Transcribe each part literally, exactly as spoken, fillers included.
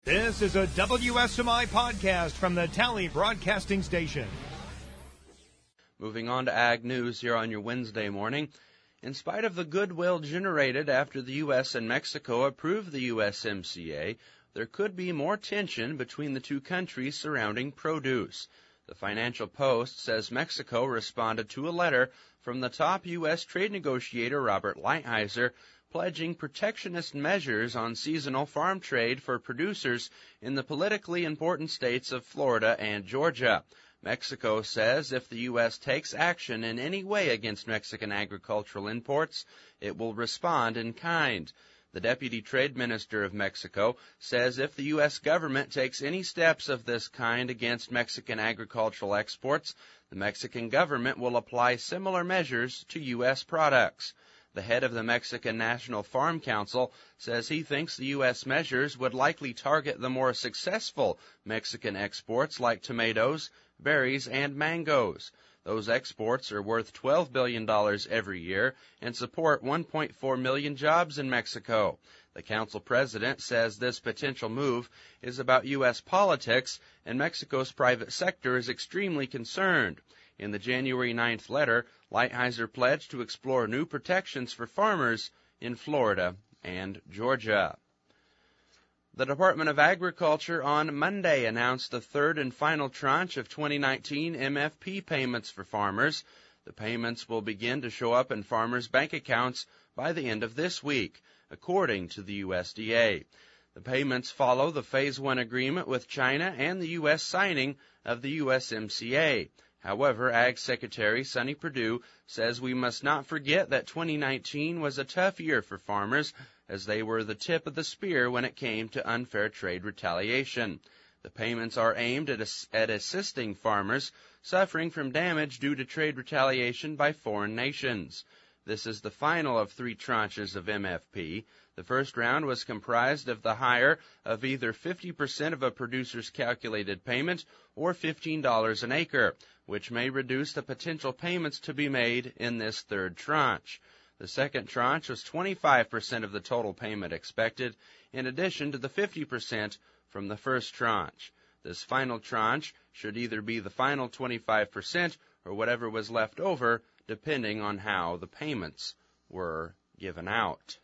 This is a W S M I podcast from the Tally Broadcasting Station. Moving on to Ag News here on your Wednesday morning. In spite of the goodwill generated after the U S and Mexico approved the U S M C A, there could be more tension between the two countries surrounding produce. The Financial Post says Mexico responded to a letter from the top U S trade negotiator Robert Lighthizer pledging protectionist measures on seasonal farm trade for producers in the politically important states of Florida and Georgia. Mexico says if the U S takes action in any way against Mexican agricultural imports, it will respond in kind. The Deputy Trade Minister of Mexico says if the U S government takes any steps of this kind against Mexican agricultural exports, the Mexican government will apply similar measures to U S products. The head of the Mexican National Farm Council says he thinks the U S measures would likely target the more successful Mexican exports like tomatoes, berries, and mangoes. Those exports are worth twelve billion dollars every year and support one point four million jobs in Mexico. The council president says this potential move is about U S politics, and Mexico's private sector is extremely concerned. In the January ninth letter, Lighthizer pledged to explore new protections for farmers in Florida and Georgia. The Department of Agriculture on Monday announced the third and final tranche of twenty nineteen M F P payments for farmers. The payments will begin to show up in farmers' bank accounts by the end of this week, according to the U S D A. The payments follow the Phase one agreement with China and the U S signing of the U S M C A. However, Ag Secretary Sonny Perdue says we must not forget that twenty nineteen was a tough year for farmers, as they were the tip of the spear when it came to unfair trade retaliation. The payments are aimed at, ass- at assisting farmers suffering from damage due to trade retaliation by foreign nations. This is the final of three tranches of M F P. The first round was comprised of the hire of either fifty percent of a producer's calculated payment or fifteen dollars an acre, which may reduce the potential payments to be made in this third tranche. The second tranche was twenty-five percent of the total payment expected, in addition to the fifty percent from the first tranche. This final tranche should either be the final twenty-five percent or whatever was left over, depending on how the payments were given out.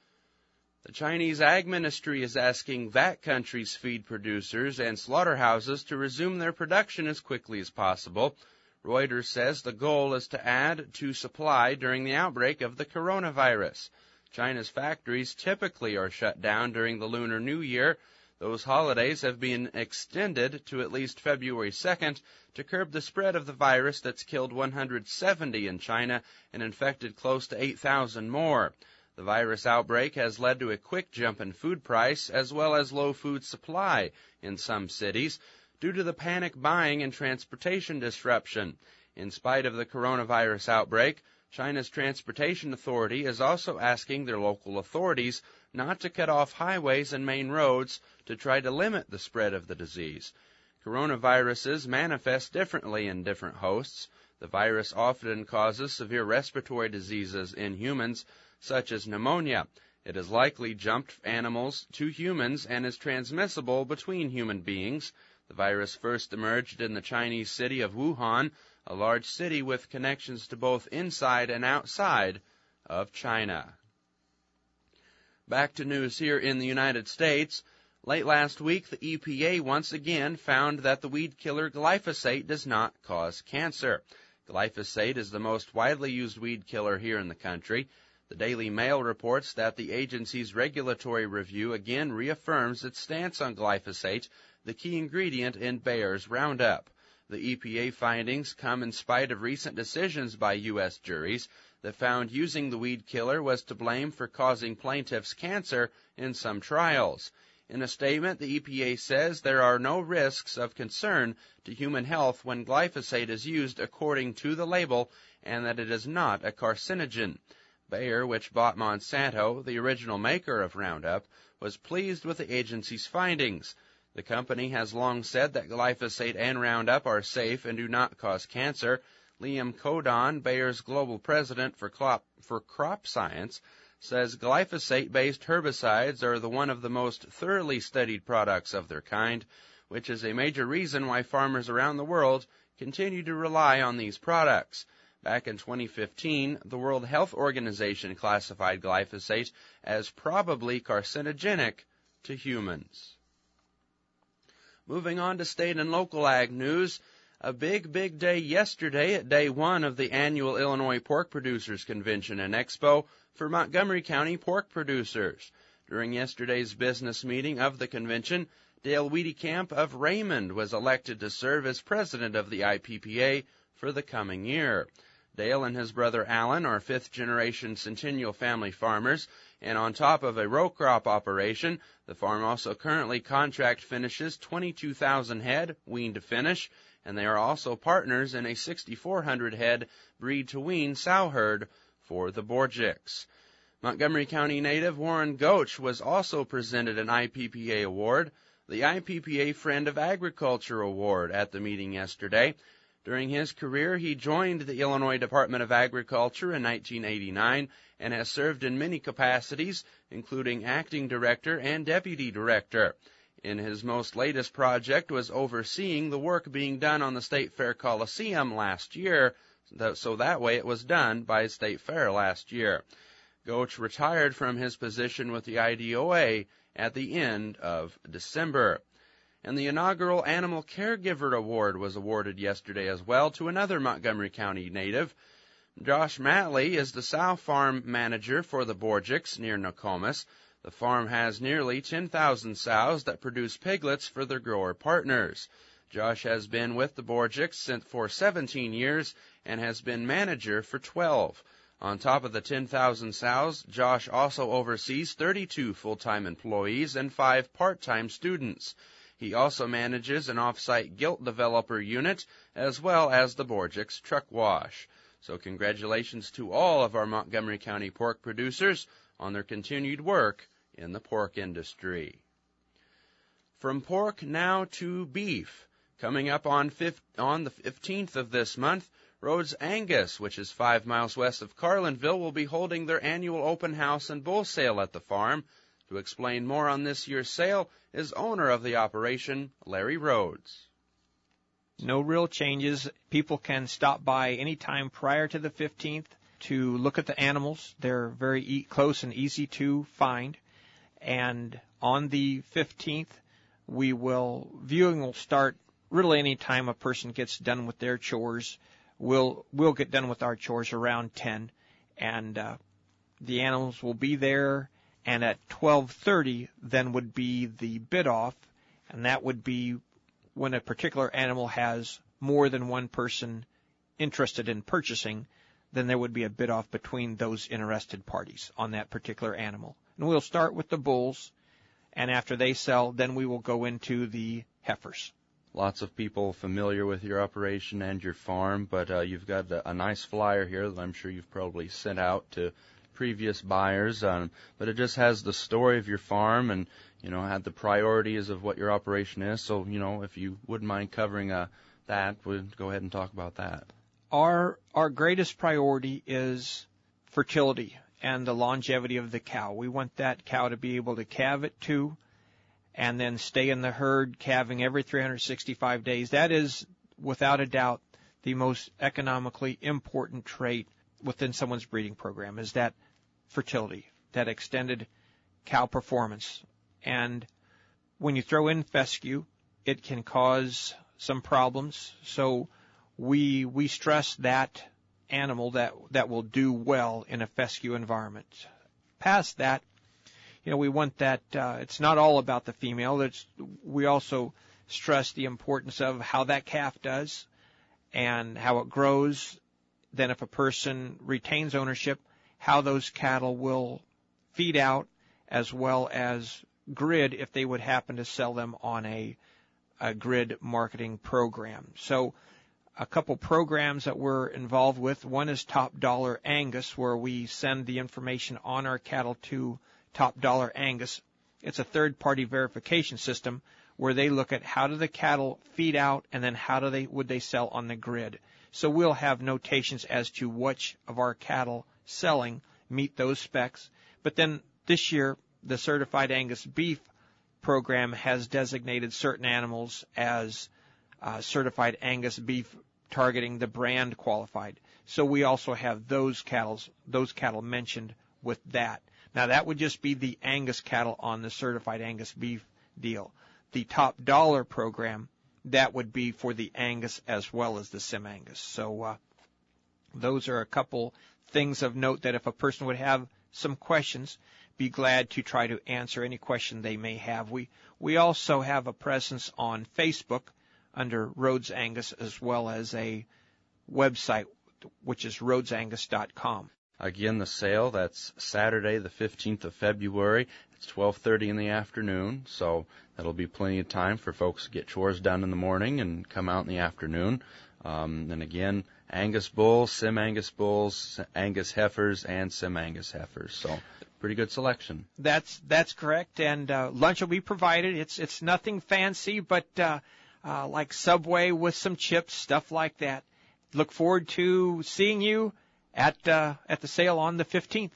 The Chinese Ag Ministry is asking that country's feed producers and slaughterhouses to resume their production as quickly as possible. Reuters says the goal is to add to supply during the outbreak of the coronavirus. China's factories typically are shut down during the Lunar New Year. Those holidays have been extended to at least February second to curb the spread of the virus that's killed one hundred seventy in China and infected close to eight thousand more. The virus outbreak has led to a quick jump in food price as well as low food supply in some cities due to the panic buying and transportation disruption. In spite of the coronavirus outbreak, China's Transportation Authority is also asking their local authorities not to cut off highways and main roads to try to limit the spread of the disease. Coronaviruses manifest differently in different hosts. The virus often causes severe respiratory diseases in humans, such as pneumonia. It has likely jumped animals to humans and is transmissible between human beings. The virus first emerged in the Chinese city of Wuhan, a large city with connections to both inside and outside of China. Back to news here in the United States. Late last week, the E P A once again found that the weed killer glyphosate does not cause cancer. Glyphosate is the most widely used weed killer here in the country. The Daily Mail reports that the agency's regulatory review again reaffirms its stance on glyphosate, the key ingredient in Bayer's Roundup. The E P A findings come in spite of recent decisions by U S juries that found using the weed killer was to blame for causing plaintiffs cancer in some trials. In a statement, the E P A says there are no risks of concern to human health when glyphosate is used according to the label and that it is not a carcinogen. Bayer, which bought Monsanto, the original maker of Roundup, was pleased with the agency's findings. The company has long said that glyphosate and Roundup are safe and do not cause cancer. Liam Codon, Bayer's global president for crop, for crop science, says glyphosate-based herbicides are the one of the most thoroughly studied products of their kind, which is a major reason why farmers around the world continue to rely on these products. Back in twenty fifteen, the World Health Organization classified glyphosate as probably carcinogenic to humans. Moving on to state and local ag news, a big, big day yesterday at day one of the annual Illinois Pork Producers Convention and Expo for Montgomery County pork producers. During yesterday's business meeting of the convention, Dale Wiedekamp of Raymond was elected to serve as president of the I P P A for the coming year. Dale and his brother Alan are fifth-generation Centennial family farmers, and on top of a row crop operation, the farm also currently contract finishes twenty-two thousand head, wean to finish, and they are also partners in a sixty-four hundred head breed-to-wean sow herd for the Borgics. Montgomery County native Warren Goach was also presented an I P P A award, the I P P A Friend of Agriculture Award, at the meeting yesterday. During his career, he joined the Illinois Department of Agriculture in nineteen eighty-nine and has served in many capacities, including acting director and deputy director. In his most latest project was overseeing the work being done on the State Fair Coliseum last year, so that way it was done by State Fair last year. Goach retired from his position with the I D O A at the end of December. And the inaugural Animal Caregiver Award was awarded yesterday as well to another Montgomery County native. Josh Matley is the sow farm manager for the Borgics near Nokomis. The farm has nearly ten thousand sows that produce piglets for their grower partners. Josh has been with the Borgics for seventeen years and has been manager for twelve. On top of the ten thousand sows, Josh also oversees thirty-two full-time employees and five part-time students. He also manages an off-site gilt developer unit as well as the Borgics truck wash. So congratulations to all of our Montgomery County pork producers on their continued work in the pork industry. From pork now to beef. Coming up on, fifth, on the fifteenth of this month, Rhodes Angus, which is five miles west of Carlinville, will be holding their annual open house and bull sale at the farm. To explain more on this year's sale is owner of the operation, Larry Rhodes. No real changes. People can stop by any time prior to the fifteenth to look at the animals. They're very e- close and easy to find. And on the fifteenth, we will, viewing will start really any time a person gets done with their chores. We'll, we'll get done with our chores around ten, and uh, the animals will be there. And at twelve thirty, then would be the bid-off, and that would be when a particular animal has more than one person interested in purchasing, then there would be a bid-off between those interested parties on that particular animal. And we'll start with the bulls, and after they sell, then we will go into the heifers. Lots of people familiar with your operation and your farm, but uh, you've got a, a nice flyer here that I'm sure you've probably sent out to previous buyers, um, but it just has the story of your farm and, you know, had the priorities of what your operation is. So, you know, if you wouldn't mind covering uh, that, we'll go ahead and talk about that. Our our greatest priority is fertility and the longevity of the cow. We want that cow to be able to calve at two and then stay in the herd calving every three hundred sixty-five days. That is, without a doubt, the most economically important trait within someone's breeding program, is that fertility, that extended cow performance. And when you throw in fescue, it can cause some problems. So we we stress that animal that that will do well in a fescue environment. Past that, you know, we want that uh, it's not all about the female. It's, we also stress the importance of how that calf does and how it grows. Then if a person retains ownership, how those cattle will feed out, as well as grid if they would happen to sell them on a, a grid marketing program. So a couple programs that we're involved with. One is Top Dollar Angus, where we send the information on our cattle to Top Dollar Angus. It's a third-party verification system where they look at how do the cattle feed out and then how do they would they sell on the grid. So we'll have notations as to which of our cattle selling meet those specs. But then this year, the Certified Angus Beef program has designated certain animals as uh, Certified Angus Beef targeting the brand qualified. So we also have those cattle, those cattle mentioned with that. Now that would just be the Angus cattle on the Certified Angus Beef deal. The Top Dollar program, that would be for the Angus as well as the Sim Angus. So uh, those are a couple things of note that if a person would have some questions, be glad to try to answer any question they may have. We we also have a presence on Facebook under Rhodes Angus, as well as a website, which is rhodes angus dot com. Again, the sale, that's Saturday, the fifteenth of February. It's twelve thirty in the afternoon, so that'll be plenty of time for folks to get chores done in the morning and come out in the afternoon. Um, and again, Angus bulls, Sim Angus bulls, Angus heifers, and Sim Angus heifers. So pretty good selection. That's that's correct, and uh, lunch will be provided. It's it's nothing fancy, but uh, uh, like Subway with some chips, stuff like that. Look forward to seeing you at uh, at the sale on the fifteenth.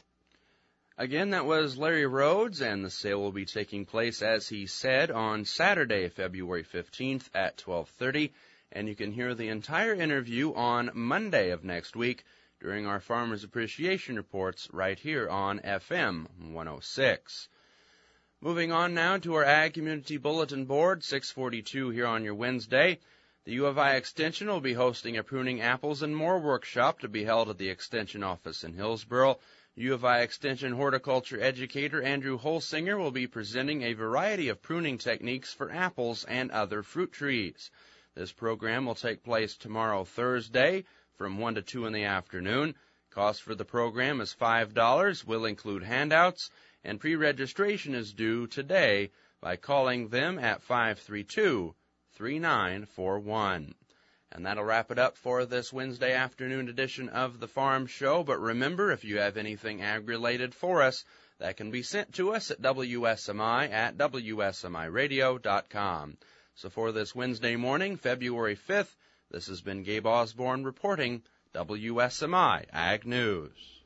Again, that was Larry Rhodes, and the sale will be taking place, as he said, on Saturday, February fifteenth at twelve thirty. And you can hear the entire interview on Monday of next week during our Farmers Appreciation Reports right here on F M one oh six. Moving on now to our Ag Community Bulletin Board, six forty-two here on your Wednesday. The U of I Extension will be hosting a Pruning Apples and More workshop to be held at the Extension office in Hillsboro. U of I Extension horticulture educator Andrew Holsinger will be presenting a variety of pruning techniques for apples and other fruit trees. This program will take place tomorrow, Thursday, from one to two in the afternoon. Cost for the program is five dollars, will include handouts, and pre-registration is due today by calling them at five three two, three nine four one. And that'll wrap it up for this Wednesday afternoon edition of the Farm Show. But remember, if you have anything ag-related for us, that can be sent to us at W S M I at W S M I radio dot com. So for this Wednesday morning, February fifth, this has been Gabe Osborne reporting W S M I Ag News.